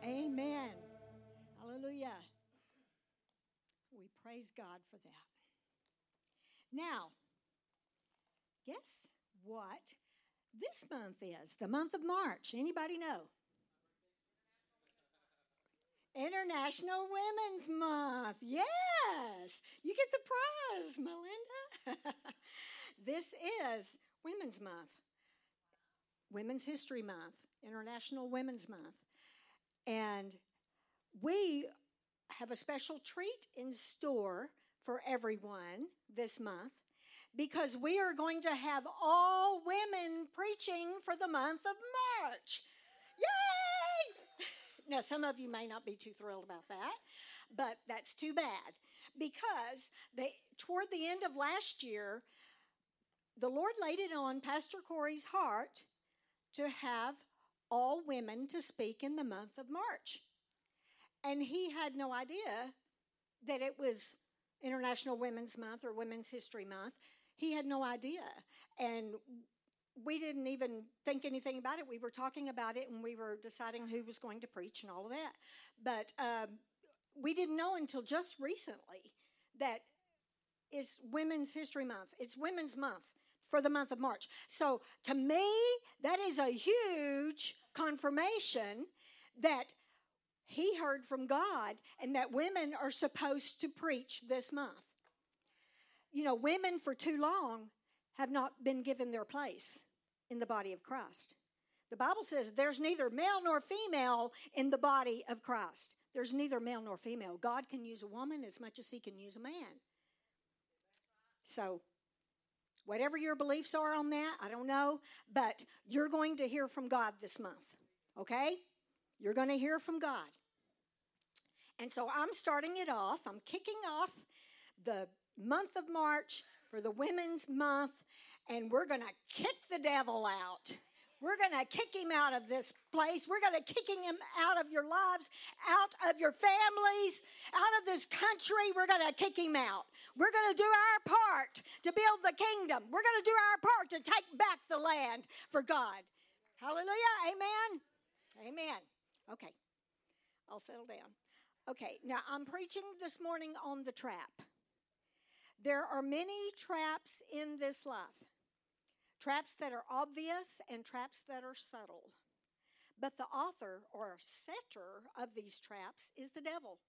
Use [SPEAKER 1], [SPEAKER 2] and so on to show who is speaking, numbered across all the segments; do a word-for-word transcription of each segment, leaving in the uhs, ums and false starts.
[SPEAKER 1] Amen. Hallelujah. We praise God for that. Now, guess what this month is? The month of March. Anybody know? International Women's Month. Yes. You get the prize, Melinda. This is Women's Month. Women's History Month. International Women's Month. And we have a special treat in store for everyone this month because we are going to have all women preaching for the month of March. Yay! Now, some of you may not be too thrilled about that, but that's too bad because they, toward the end of last year, the Lord laid it on Pastor Corey's heart to have all women to speak in the month of March. And he had no idea that it was International Women's Month or Women's History Month. He had no idea. And we didn't even think anything about it. We were talking about it and we were deciding who was going to preach and all of that. But um, we didn't know until just recently that it's Women's History Month. It's Women's Month for the month of March. So to me, that is a huge confirmation that he heard from God and that women are supposed to preach this month. You know, women for too long have not been given their place in the body of Christ. The Bible says there's neither male nor female in the body of Christ. There's neither male nor female. God can use a woman as much as he can use a man. So, whatever your beliefs are on that, I don't know, but you're going to hear from God this month, okay? You're going to hear from God. And so I'm starting it off. I'm kicking off the month of March for the Women's Month, and we're going to kick the devil out. We're going to kick him out of this place. We're going to kick him out of your lives, out of your families, out of this country. We're going to kick him out. We're going to do our part to build the kingdom. We're going to do our part to take back the land for God. Hallelujah. Amen. Amen. Okay. I'll settle down. Okay. Now, I'm preaching this morning on the trap. There are many traps in this life. Traps that are obvious and traps that are subtle. But the author or setter of these traps is the devil.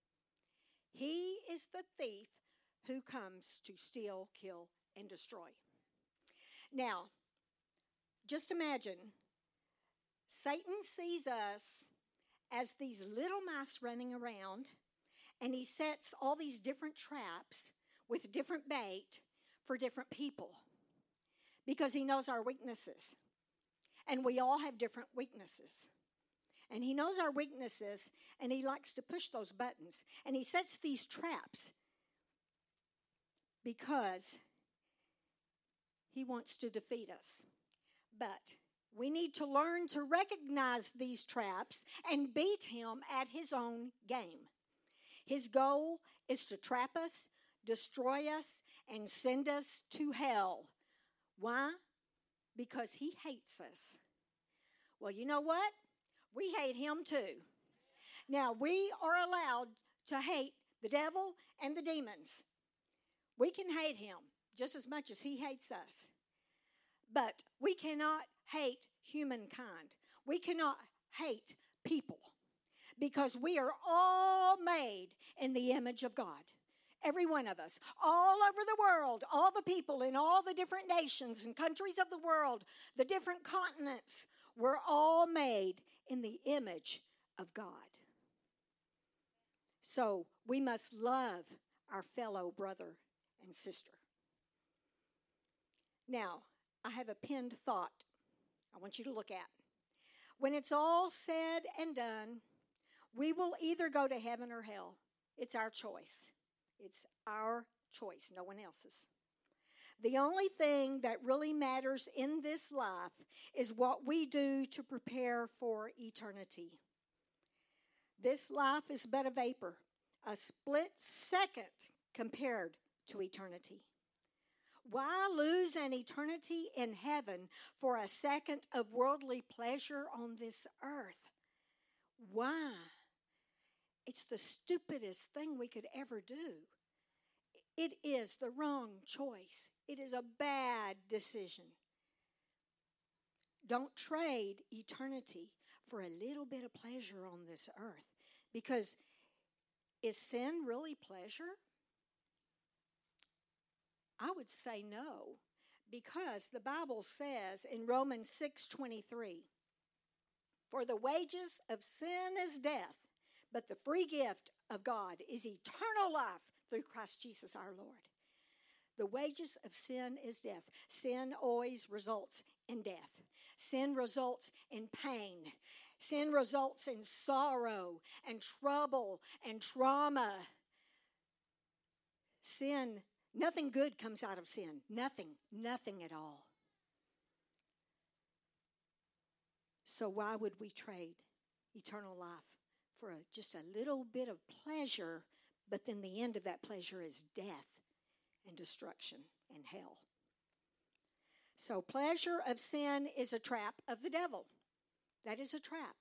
[SPEAKER 1] He is the thief who comes to steal, kill, and destroy. Now, just imagine Satan sees us as these little mice running around, and he sets all these different traps with different bait for different people. Because he knows our weaknesses. And we all have different weaknesses. And he knows our weaknesses, and he likes to push those buttons. And he sets these traps because he wants to defeat us. But we need to learn to recognize these traps and beat him at his own game. His goal is to trap us, destroy us, and send us to hell. Why? Because he hates us. Well, you know what? We hate him too. Now, we are allowed to hate the devil and the demons. We can hate him just as much as he hates us. But we cannot hate humankind. We cannot hate people because we are all made in the image of God. Every one of us, all over the world, all the people in all the different nations and countries of the world, the different continents, we're all made in the image of God. So we must love our fellow brother and sister. Now, I have a pinned thought I want you to look at. When it's all said and done, we will either go to heaven or hell. It's our choice. It's our choice, no one else's. The only thing that really matters in this life is what we do to prepare for eternity. This life is but a vapor, a split second compared to eternity. Why lose an eternity in heaven for a second of worldly pleasure on this earth? Why? It's the stupidest thing we could ever do. It is the wrong choice. It is a bad decision. Don't trade eternity for a little bit of pleasure on this earth. Because is sin really pleasure? I would say no. Because the Bible says in Romans six twenty-three, for the wages of sin is death, but the free gift of God is eternal life through Christ Jesus our Lord. The wages of sin is death. Sin always results in death. Sin results in pain. Sin results in sorrow and trouble and trauma. Sin, nothing good comes out of sin. Nothing, nothing at all. So why would we trade eternal life for a, just a little bit of pleasure, but then the end of that pleasure is death and destruction and hell? So pleasure of sin is a trap of the devil. That is a trap.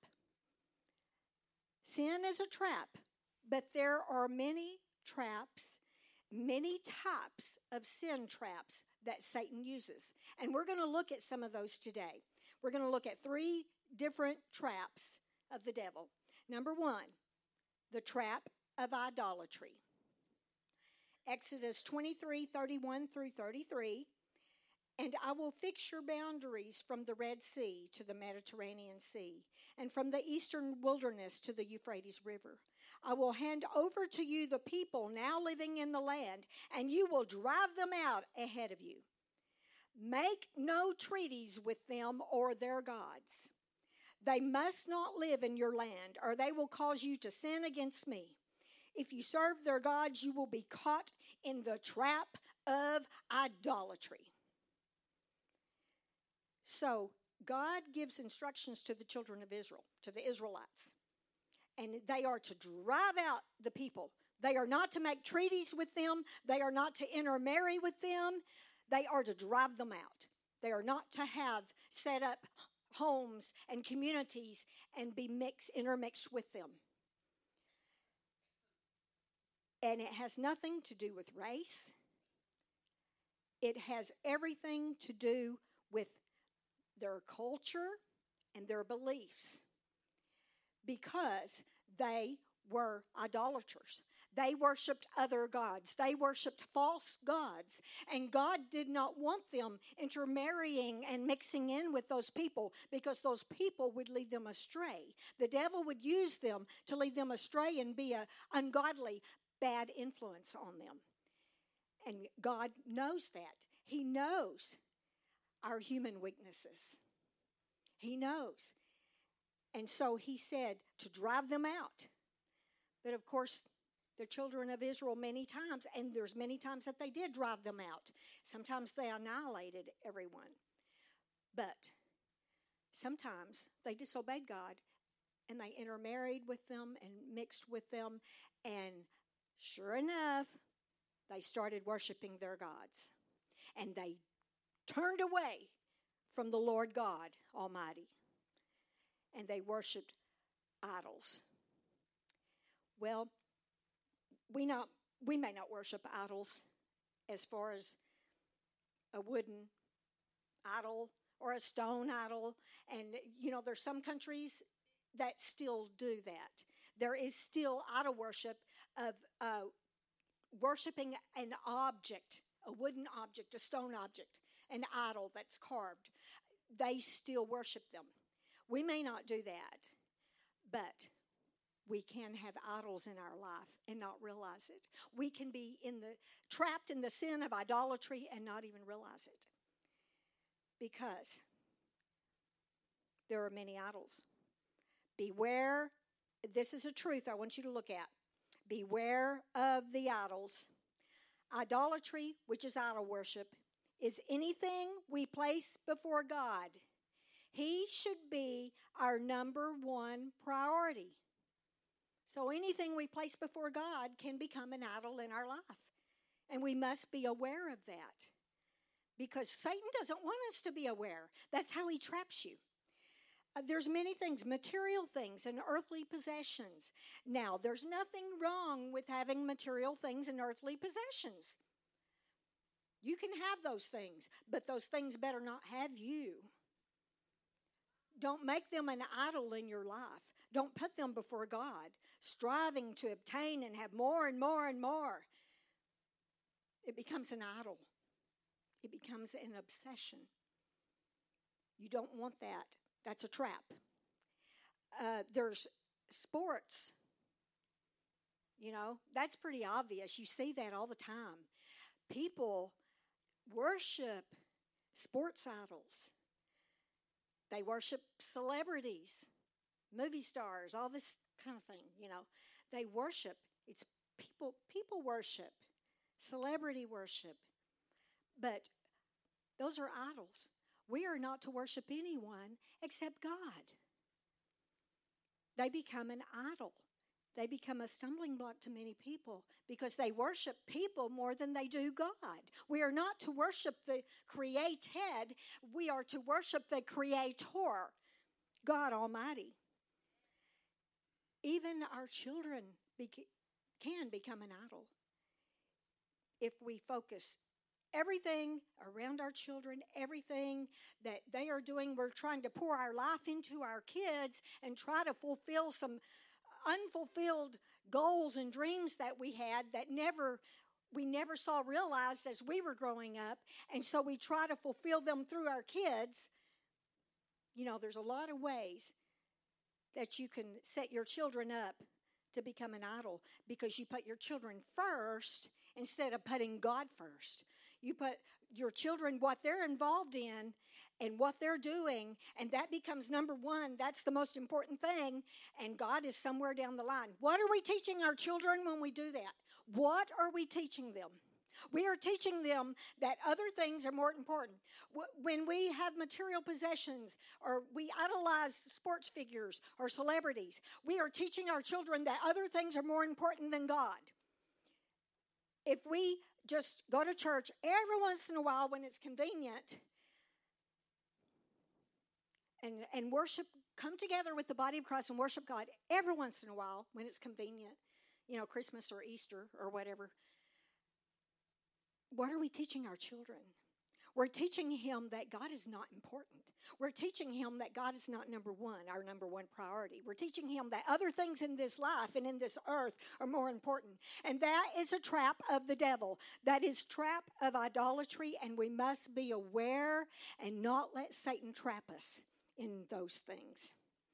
[SPEAKER 1] Sin is a trap, but there are many traps, many types of sin traps that Satan uses. And we're going to look at some of those today. We're going to look at three different traps of the devil. Number one, the trap of idolatry. Exodus twenty-three, thirty-one through thirty-three. And I will fix your boundaries from the Red Sea to the Mediterranean Sea, and from the eastern wilderness to the Euphrates River. I will hand over to you the people now living in the land, and you will drive them out ahead of you. Make no treaties with them or their gods. They must not live in your land, or they will cause you to sin against me. If you serve their gods, you will be caught in the trap of idolatry. So God gives instructions to the children of Israel, to the Israelites. And they are to drive out the people. They are not to make treaties with them. They are not to intermarry with them. They are to drive them out. They are not to have set up homes and communities and be mixed, intermixed with them. And it has nothing to do with race. It has everything to do with their culture and their beliefs, because they were idolaters. They worshiped other gods. They worshiped false gods. And God did not want them intermarrying and mixing in with those people, because those people would lead them astray. The devil would use them to lead them astray and be an ungodly, bad influence on them. And God knows that. He knows our human weaknesses. He knows. And so he said to drive them out. But of course, the children of Israel many times, and there's many times that they did drive them out. Sometimes they annihilated everyone. But sometimes they disobeyed God, and they intermarried with them and mixed with them. And sure enough, they started worshiping their gods. And they turned away from the Lord God Almighty, and they worshiped idols. Well, we not we may not worship idols as far as a wooden idol or a stone idol, and you know there's some countries that still do that. There is still idol worship of uh, worshiping an object, a wooden object, a stone object, an idol that's carved. They still worship them. We may not do that, but we can have idols in our life and not realize it. We can be in the trapped in the sin of idolatry and not even realize it, because there are many idols. Beware, this is a truth I want you to look at. Beware of the idols. Idolatry, which is idol worship, is anything we place before God. He should be our number one priority. So anything we place before God can become an idol in our life. And we must be aware of that, because Satan doesn't want us to be aware. That's how he traps you. Uh, there's many things, material things and earthly possessions. Now, there's nothing wrong with having material things and earthly possessions. You can have those things, but those things better not have you. Don't make them an idol in your life. Don't put them before God, striving to obtain and have more and more and more. It becomes an idol. It becomes an obsession. You don't want that. That's a trap. Uh, there's sports. You know, that's pretty obvious. You see that all the time. People worship sports idols. They worship celebrities, movie stars, all this kind of thing, you know. They worship. It's people, people worship, celebrity worship. But those are idols. We are not to worship anyone except God. They become an idol. They become a stumbling block to many people because they worship people more than they do God. We are not to worship the created. We are to worship the Creator, God Almighty. Even our children beca- can become an idol if we focus everything around our children, everything that they are doing. We're trying to pour our life into our kids and try to fulfill some unfulfilled goals and dreams that we had that never we never saw realized as we were growing up. And so we try to fulfill them through our kids. You know, there's a lot of ways that you can set your children up to become an idol because you put your children first instead of putting God first. You put your children, what they're involved in and what they're doing, and that becomes number one. That's the most important thing, and God is somewhere down the line. What are we teaching our children when we do that? What are we teaching them? We are teaching them that other things are more important. When we have material possessions or we idolize sports figures or celebrities, we are teaching our children that other things are more important than God. If we just go to church every once in a while when it's convenient and, and worship, come together with the body of Christ and worship God every once in a while when it's convenient, you know, Christmas or Easter or whatever, what are we teaching our children? We're teaching him that God is not important. We're teaching him that God is not number one, our number one priority. We're teaching him that other things in this life and in this earth are more important. And that is a trap of the devil. That is trap of idolatry, and we must be aware and not let Satan trap us in those things.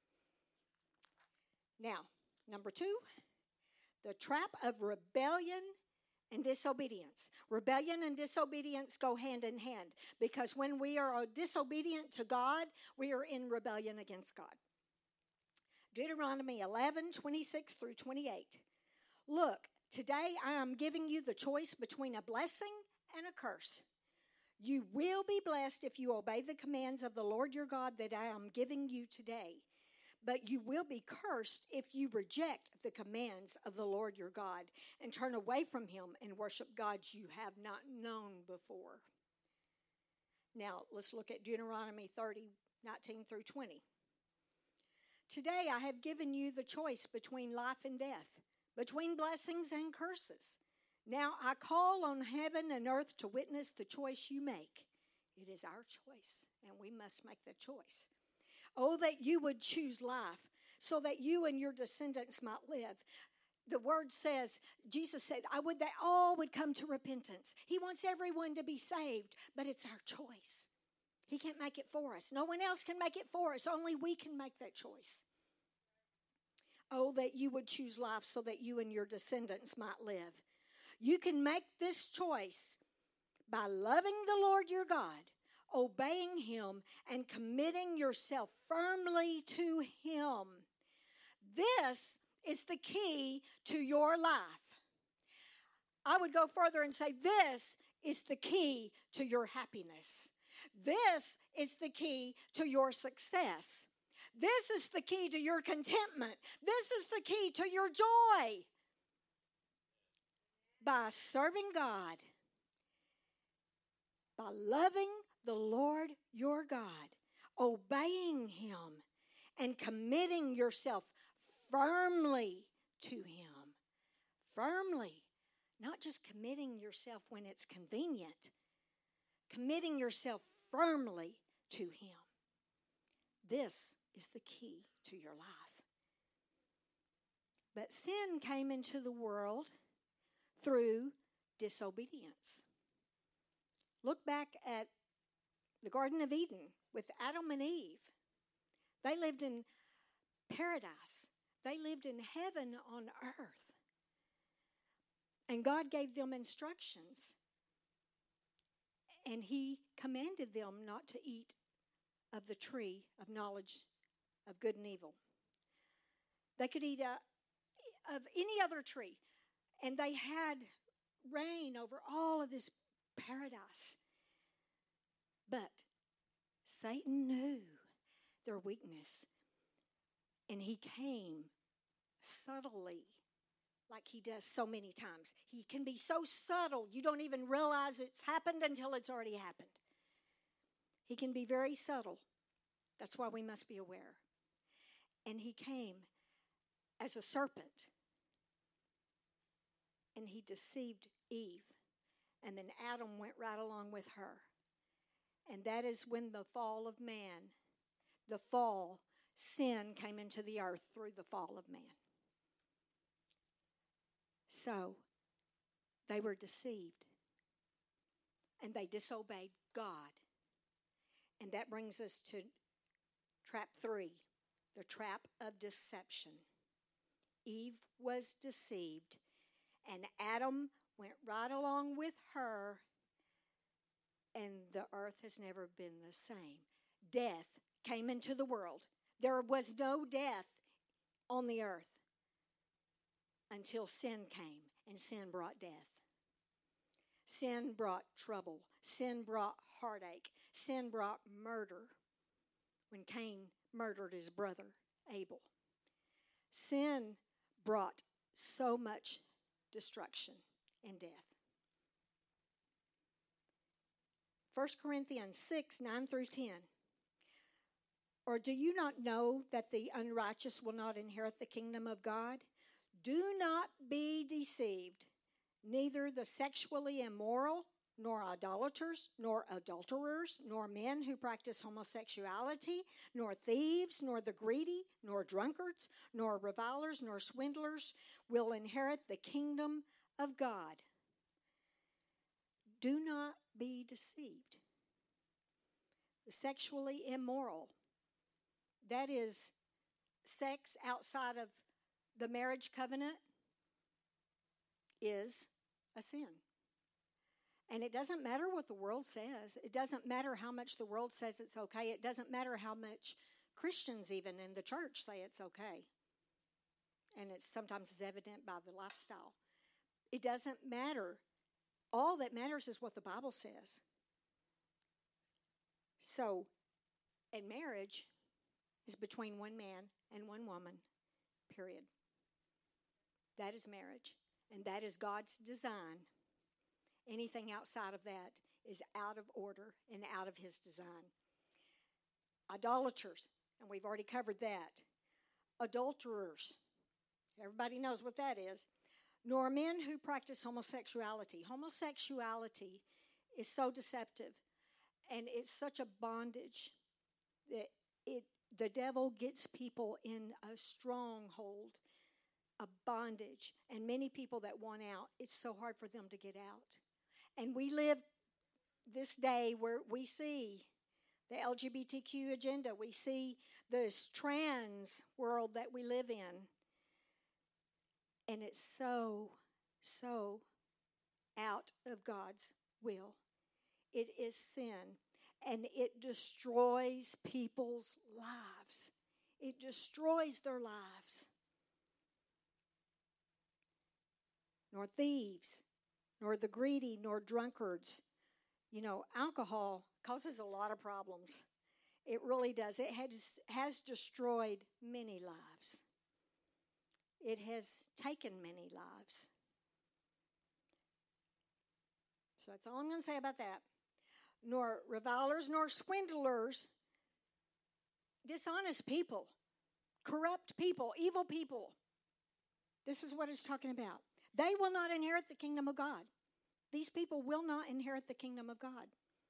[SPEAKER 1] Now, number two, the trap of rebellion and disobedience. Rebellion and disobedience go hand in hand because when we are disobedient to God, we are in rebellion against God. Deuteronomy eleven, twenty-six through twenty-eight. Look, today I am giving you the choice between a blessing and a curse. You will be blessed if you obey the commands of the Lord your God that I am giving you today. But you will be cursed if you reject the commands of the Lord your God and turn away from him and worship gods you have not known before. Now, let's look at Deuteronomy thirty, nineteen through twenty. Today I have given you the choice between life and death, between blessings and curses. Now I call on heaven and earth to witness the choice you make. It is our choice, and we must make the choice. Oh, that you would choose life so that you and your descendants might live. The word says, Jesus said, I would that all would come to repentance. He wants everyone to be saved, but it's our choice. He can't make it for us. No one else can make it for us. Only we can make that choice. Oh, that you would choose life so that you and your descendants might live. You can make this choice by loving the Lord your God, obeying him, and committing yourself firmly to him. This is the key to your life. I would go further and say this is the key to your happiness. This is the key to your success. This is the key to your contentment. This is the key to your joy. By serving God, by loving the Lord your God, obeying him, and committing yourself firmly to Him. Firmly. Not just committing yourself when it's convenient. Committing yourself firmly to Him. This is the key to your life. But sin came into the world through disobedience. Look back at the Garden of Eden with Adam and Eve. They lived in paradise. They lived in heaven on earth. And God gave them instructions. And He commanded them not to eat of the tree of knowledge of good and evil. They could eat uh, of any other tree. And they had reign over all of this paradise. But Satan knew their weakness. And he came subtly, like he does so many times. He can be so subtle, you don't even realize it's happened until it's already happened. He can be very subtle. That's why we must be aware. And he came as a serpent. And he deceived Eve. And then Adam went right along with her. And that is when the fall of man, the fall, sin came into the earth through the fall of man. So, they were deceived. And they disobeyed God. And that brings us to trap three, the trap of deception. Eve was deceived, and Adam went right along with her, and the earth has never been the same. Death came into the world. There was no death on the earth until sin came, and sin brought death. Sin brought trouble. Sin brought heartache. Sin brought murder when Cain murdered his brother Abel. Sin brought so much destruction and death. First Corinthians six, nine through ten. Or do you not know that the unrighteous will not inherit the kingdom of God? Do not be deceived. Neither the sexually immoral, nor idolaters, nor adulterers, nor men who practice homosexuality, nor thieves, nor the greedy, nor drunkards, nor revilers, nor swindlers will inherit the kingdom of God. Do not be deceived. The sexually immoral, that is sex outside of the marriage covenant, is a sin. And it doesn't matter what the world says. It doesn't matter how much the world says it's okay. It doesn't matter how much Christians even in the church say it's okay. And it's sometimes is evident by the lifestyle. It doesn't matter. All that matters is what the Bible says. So, and marriage is between one man and one woman, period. That is marriage. And that is God's design. Anything outside of that is out of order and out of His design. Idolaters, and we've already covered that. Adulterers, everybody knows what that is. Nor men who practice homosexuality. Homosexuality is so deceptive, and it's such a bondage that it the devil gets people in a stronghold, a bondage, and many people that want out, it's so hard for them to get out. And we live this day where we see the L G B T Q agenda. We see this trans world that we live in. And it's so, so out of God's will. It is sin. And it destroys people's lives. It destroys their lives. Nor thieves, nor the greedy, nor drunkards. You know, alcohol causes a lot of problems. It really does. It has, has destroyed many lives. It has taken many lives. So that's all I'm going to say about that. Nor revilers, nor swindlers, dishonest people. corrupt people, evil people. This is what it's talking about. They will not inherit the kingdom of God. These people will not inherit the kingdom of God.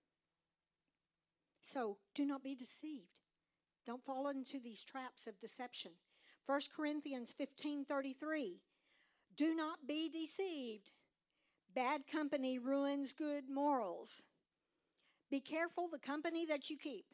[SPEAKER 1] So do not be deceived. Don't fall into these traps of deception. First Corinthians fifteen thirty-three. Do not be deceived. Bad company ruins good morals. Be careful the company that you keep,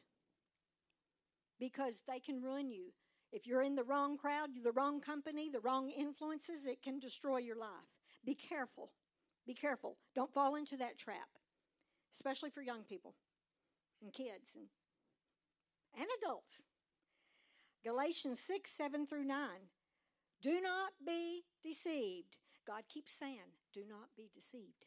[SPEAKER 1] because they can ruin you. If you're in the wrong crowd, the wrong company, the wrong influences, it can destroy your life. Be careful. Be careful. Don't fall into that trap, especially for young people and kids and, and adults. Galatians six, seven through nine. Do not be deceived. God keeps saying, do not be deceived.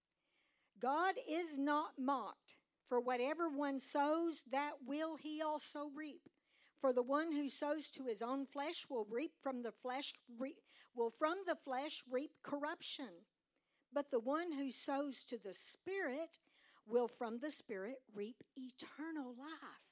[SPEAKER 1] God is not mocked. For whatever one sows, that will he also reap. For the one who sows to his own flesh will reap from the flesh, re, will from the flesh reap corruption. But the one who sows to the Spirit will from the Spirit reap eternal life.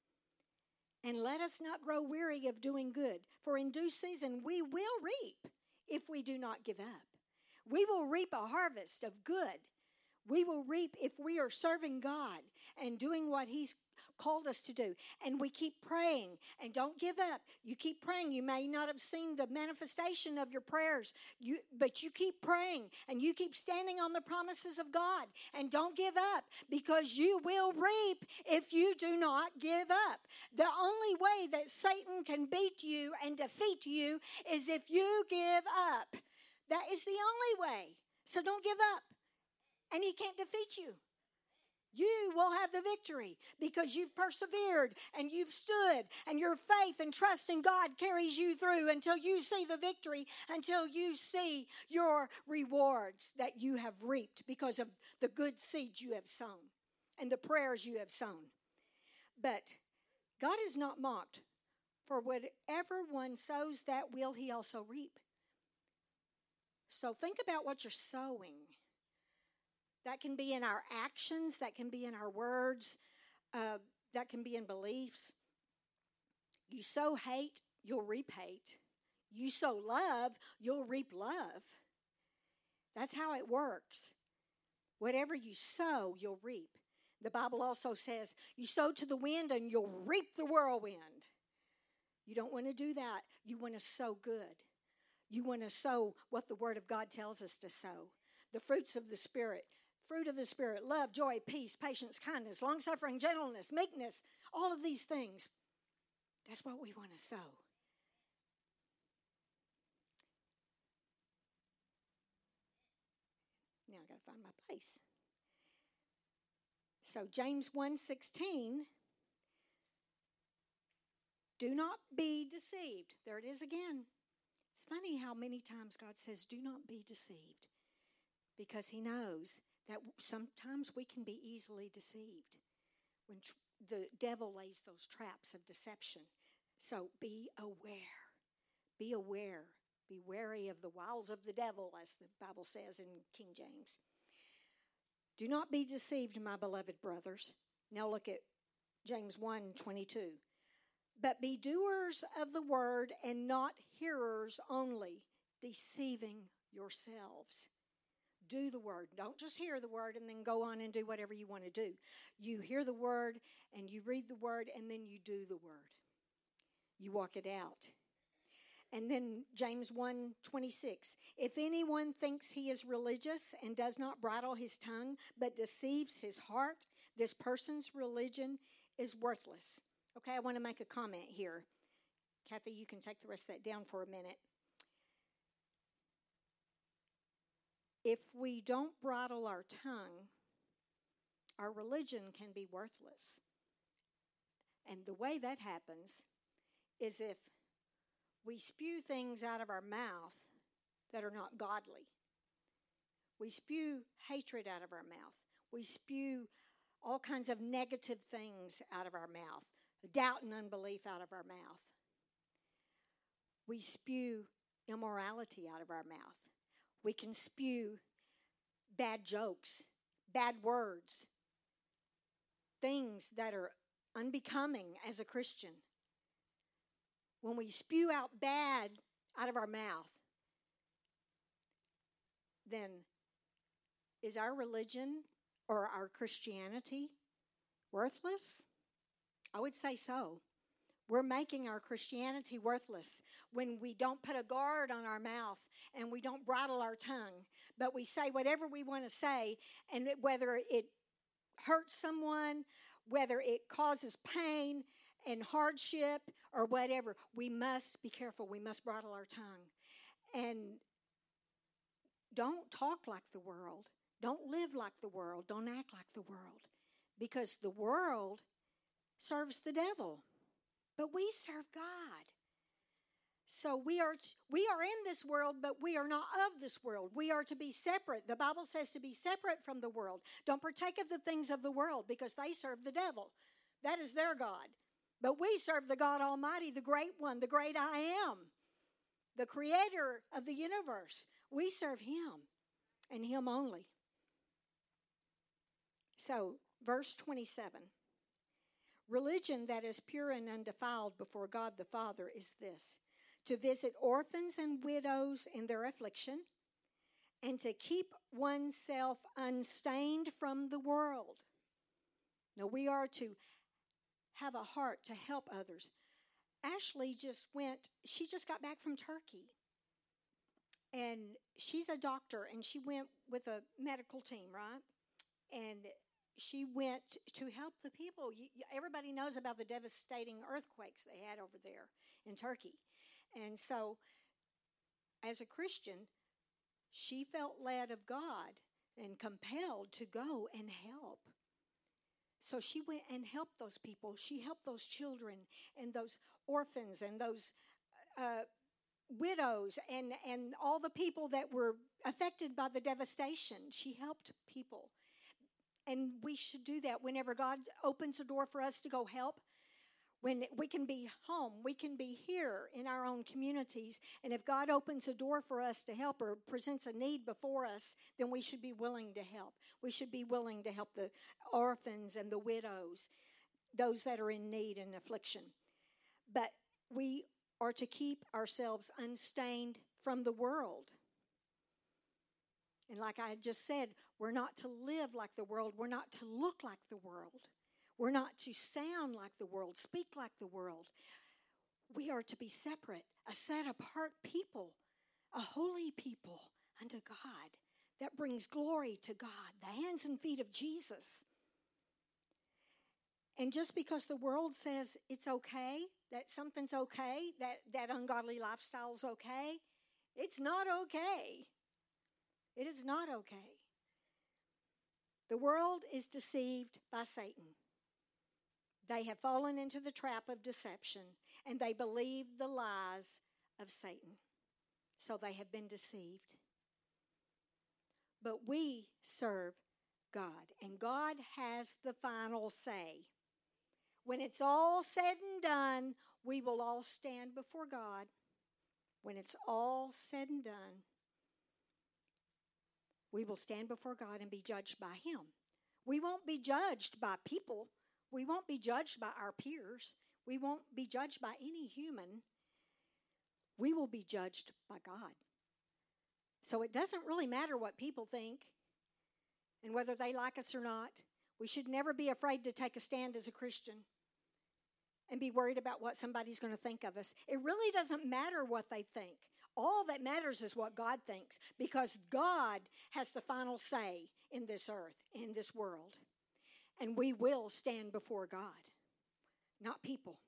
[SPEAKER 1] And let us not grow weary of doing good, for in due season we will reap if we do not give up. We will reap a harvest of good. We will reap if we are serving God and doing what he's called us to do. And we keep praying and don't give up. You keep praying. You may not have seen the manifestation of your prayers, you, but you keep praying and you keep standing on the promises of God. And don't give up, because you will reap if you do not give up. The only way that Satan can beat you and defeat you is if you give up. That is the only way. So don't give up. And he can't defeat you. You will have the victory because you've persevered and you've stood, and your faith and trust in God carries you through until you see the victory, until you see your rewards that you have reaped because of the good seeds you have sown and the prayers you have sown. But God is not mocked. For whatever one sows, that will he also reap. So think about what you're sowing. That can be in our actions. That can be in our words. Uh, that can be in beliefs. You sow hate, you'll reap hate. You sow love, you'll reap love. That's how it works. Whatever you sow, you'll reap. The Bible also says, you sow to the wind and you'll reap the whirlwind. You don't want to do that. You want to sow good. You want to sow what the Word of God tells us to sow. The fruits of the Spirit. Fruit of the Spirit, love, joy, peace, patience, kindness, long-suffering, gentleness, meekness, all of these things. That's what we want to sow. Now I've got to find my place. So James one sixteen, do not be deceived. There it is again. It's funny how many times God says, do not be deceived, because he knows that sometimes we can be easily deceived when tr- the devil lays those traps of deception. So be aware. Be aware. Be wary of the wiles of the devil, as the Bible says in King James. Do not be deceived, my beloved brothers. Now look at James one twenty-two. But be doers of the word and not hearers only, deceiving yourselves. Do the word. Don't just hear the word and then go on and do whatever you want to do. You hear the word and you read the word and then you do the word. You walk it out. And then James one twenty-six. If anyone thinks he is religious and does not bridle his tongue but deceives his heart, this person's religion is worthless. Okay, I want to make a comment here. Kathy, you can take the rest of that down for a minute. If we don't bridle our tongue, our religion can be worthless. And the way that happens is if we spew things out of our mouth that are not godly. We spew hatred out of our mouth. We spew all kinds of negative things out of our mouth, doubt and unbelief out of our mouth. We spew immorality out of our mouth. We can spew bad jokes, bad words, things that are unbecoming as a Christian. when we spew out bad out of our mouth, then is our religion or our Christianity worthless? I would say so. We're making our Christianity worthless when we don't put a guard on our mouth and we don't bridle our tongue, but we say whatever we want to say, and whether it hurts someone, whether it causes pain and hardship or whatever, we must be careful. We must bridle our tongue. And don't talk like the world. Don't live like the world. Don't act like the world. Because the world serves the devil. But we serve God. So we are we are in this world, but we are not of this world. We are to be separate. The Bible says to be separate from the world. Don't partake of the things of the world because they serve the devil. That is their God. But we serve the God Almighty, the great one, the great I am, the creator of the universe. We serve him and him only. So, verse twenty-seven. Religion that is pure and undefiled before God the Father is this: to visit orphans and widows in their affliction, and to keep oneself unstained from the world. Now, we are to have a heart to help others. Ashley just went, she just got back from Turkey. And she's a doctor, and she went with a medical team, right? And she went to help the people. You, everybody knows about the devastating earthquakes they had over there in Turkey. And so, as a Christian, she felt led of God and compelled to go and help. So she went and helped those people. She helped those children and those orphans and those uh, widows and, and all the people that were affected by the devastation. She helped people. And we should do that whenever God opens a door for us to go help. When we can be home, we can be here in our own communities. And if God opens a door for us to help or presents a need before us, then we should be willing to help. We should be willing to help the orphans and the widows, those that are in need and affliction. But we are to keep ourselves unstained from the world. And like I just said, we're not to live like the world. We're not to look like the world. We're not to sound like the world, speak like the world. We are to be separate, a set-apart people, a holy people unto God that brings glory to God, the hands and feet of Jesus. And just because the world says it's okay, that something's okay, that, that ungodly lifestyle's okay, it's not okay. It is not okay. The world is deceived by Satan. They have fallen into the trap of deception, and they believe the lies of Satan. So they have been deceived. But we serve God, and God has the final say. When it's all said and done, we will all stand before God. When it's all said and done, we will stand before God and be judged by him. We won't be judged by people. We won't be judged by our peers. We won't be judged by any human. We will be judged by God. So it doesn't really matter what people think and whether they like us or not. We should never be afraid to take a stand as a Christian and be worried about what somebody's going to think of us. It really doesn't matter what they think. All that matters is what God thinks, because God has the final say in this earth, in this world. And we will stand before God, not people.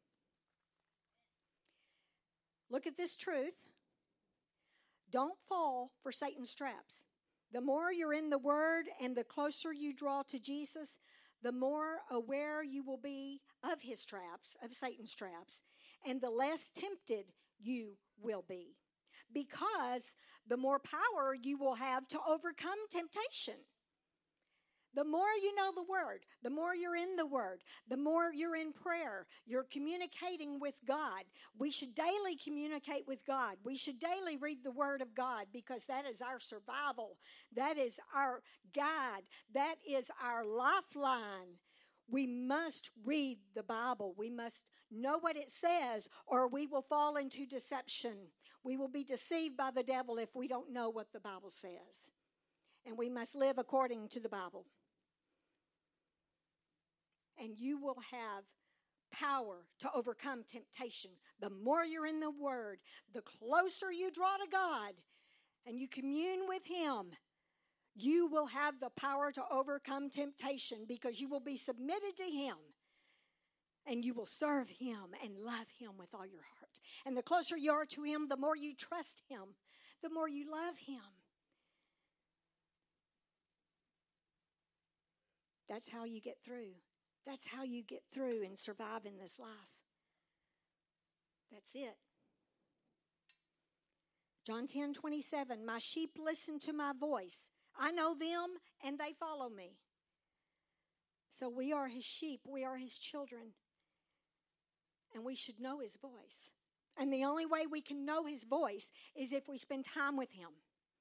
[SPEAKER 1] Look at this truth. Don't fall for Satan's traps. The more you're in the Word and the closer you draw to Jesus, the more aware you will be of his traps, of Satan's traps, and the less tempted you will be. Because the more power you will have to overcome temptation. The more you know the Word, the more you're in the Word, the more you're in prayer, you're communicating with God. We should daily communicate with God. We should daily read the Word of God, because that is our survival. That is our guide. That is our lifeline. We must read the Bible. We must know what it says, or we will fall into deception. We will be deceived by the devil if we don't know what the Bible says. And we must live according to the Bible. And you will have power to overcome temptation. The more you're in the Word, the closer you draw to God and you commune with Him, you will have the power to overcome temptation because you will be submitted to Him and you will serve Him and love Him with all your heart. And the closer you are to Him, the more you trust Him, the more you love Him. That's how you get through. That's how you get through and survive in this life. That's it. John ten twenty-seven, my sheep listen to my voice. I know them and they follow me. So we are His sheep. We are His children. And we should know His voice. And the only way we can know His voice is if we spend time with Him.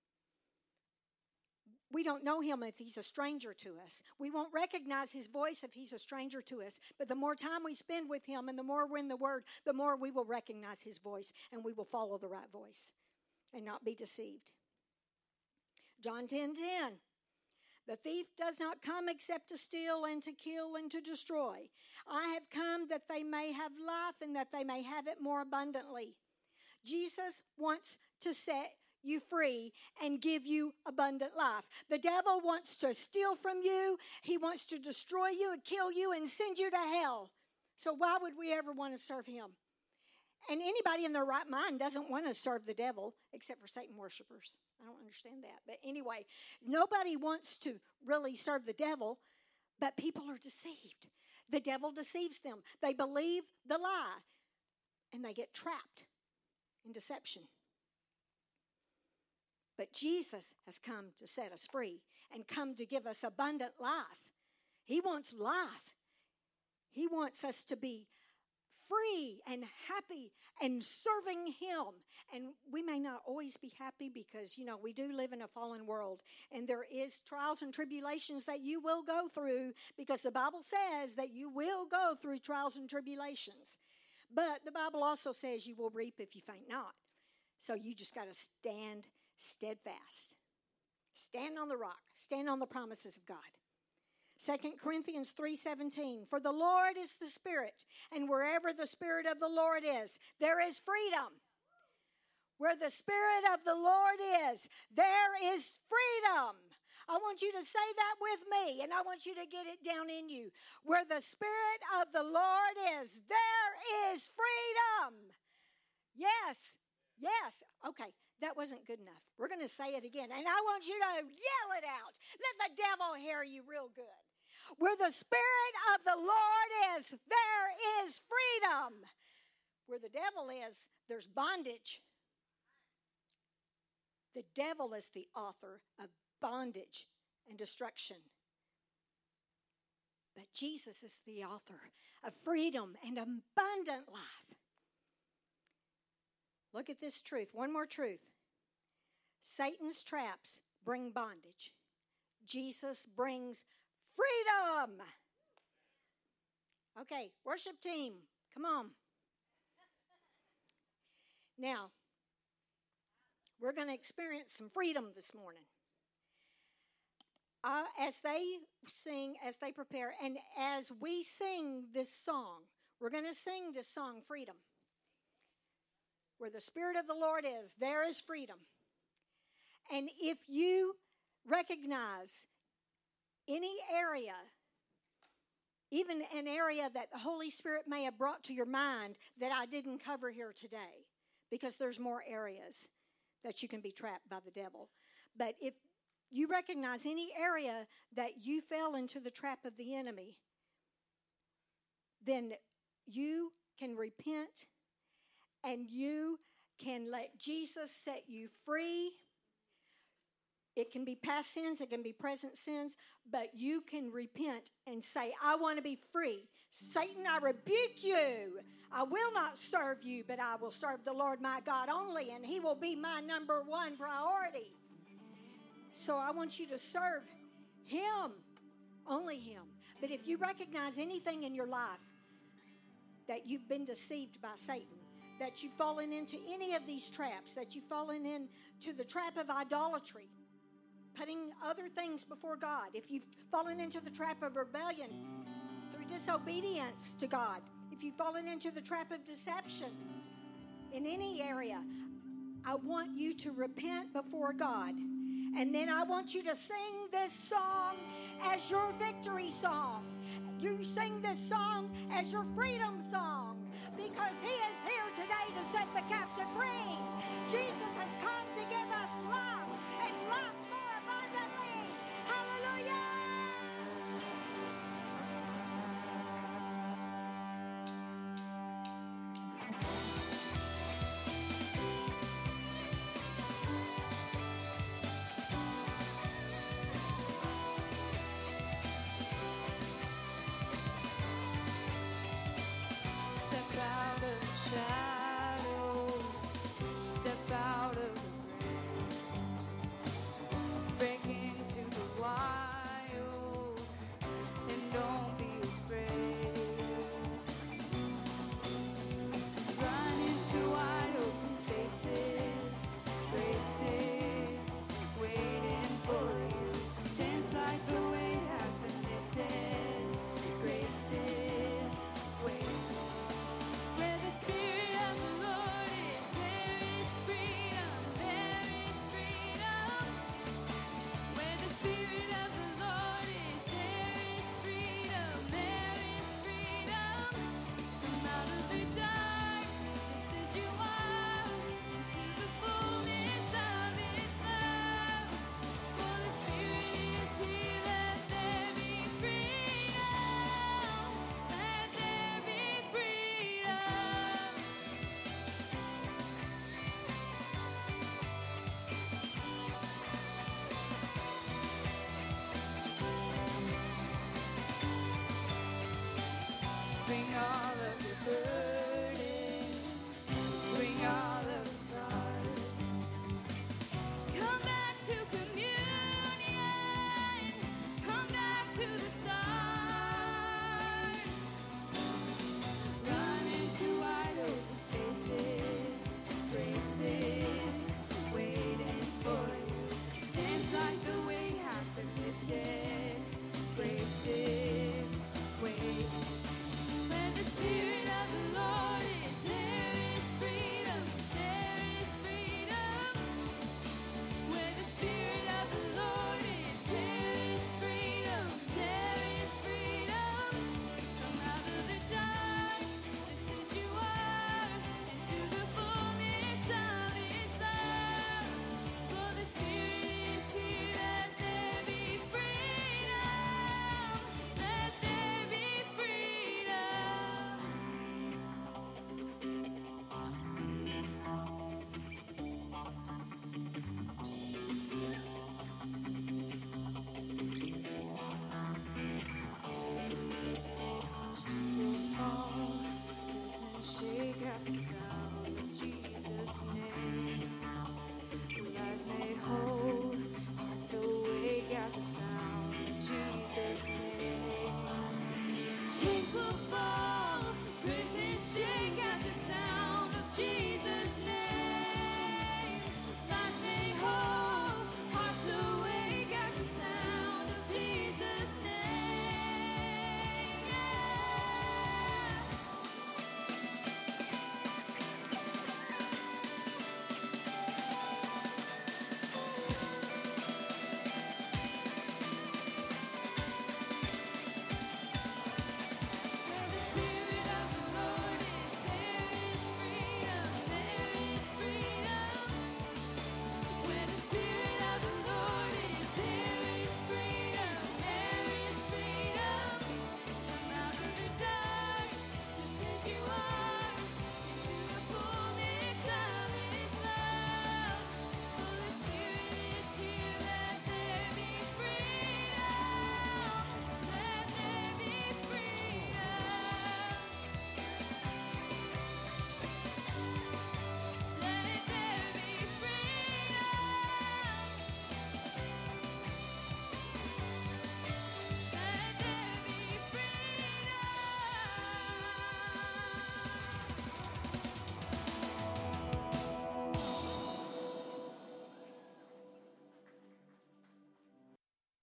[SPEAKER 1] We don't know Him if He's a stranger to us. We won't recognize His voice if He's a stranger to us. But the more time we spend with Him and the more we're in the Word, the more we will recognize His voice and we will follow the right voice and not be deceived. John ten ten, the thief does not come except to steal and to kill and to destroy. I have come that they may have life and that they may have it more abundantly. Jesus wants to set you free and give you abundant life. The devil wants to steal from you. He wants to destroy you and kill you and send you to hell. So why would we ever want to serve him? And anybody in their right mind doesn't want to serve the devil except for Satan worshipers. I don't understand that. But anyway, nobody wants to really serve the devil, but people are deceived. The devil deceives them. They believe the lie, and they get trapped in deception. But Jesus has come to set us free and come to give us abundant life. He wants life. He wants us to be free and happy and serving him. And we may not always be happy because, you know, we do live in a fallen world. And there is trials and tribulations that you will go through because the Bible says that you will go through trials and tribulations. But the Bible also says you will reap if you faint not. So you just got to stand steadfast. Stand on the rock. Stand on the promises of God. Second Corinthians three seventeen, for the Lord is the Spirit, and wherever the Spirit of the Lord is, there is freedom. Where the Spirit of the Lord is, there is freedom. I want you to say that with me, and I want you to get it down in you. Where the Spirit of the Lord is, there is freedom. Yes, yes. Okay, that wasn't good enough. We're going to say it again, and I want you to yell it out. Let the devil hear you real good. Where the Spirit of the Lord is, there is freedom. Where the devil is, there's bondage. The devil is the author of bondage and destruction. But Jesus is the author of freedom and abundant life. Look at this truth. One more truth. Satan's traps bring bondage. Jesus brings freedom. Okay, worship team, come on. Now, we're going to experience some freedom this morning. Uh, as they sing, as they prepare, and as we sing this song, we're going to sing this song, Freedom. Where the Spirit of the Lord is, there is freedom. And if you recognize any area, even an area that the Holy Spirit may have brought to your mind that I didn't cover here today, because there's more areas that you can be trapped by the devil. But if you recognize any area that you fell into the trap of the enemy, then you can repent and you can let Jesus set you free. It can be past sins, it can be present sins, but you can repent and say, I want to be free. Satan, I rebuke you. I will not serve you, but I will serve the Lord my God only, and he will be my number one priority. So I want you to serve him Only Him. But if you recognize anything in your life that you've been deceived by Satan, that you've fallen into any of these traps, that you've fallen into the trap of idolatry, putting other things before God, if you've fallen into the trap of rebellion through disobedience to God, if you've fallen into the trap of deception in any area, I want you to repent before God. And then I want you to sing this song as your victory song. You sing this song as your freedom song, because He is here today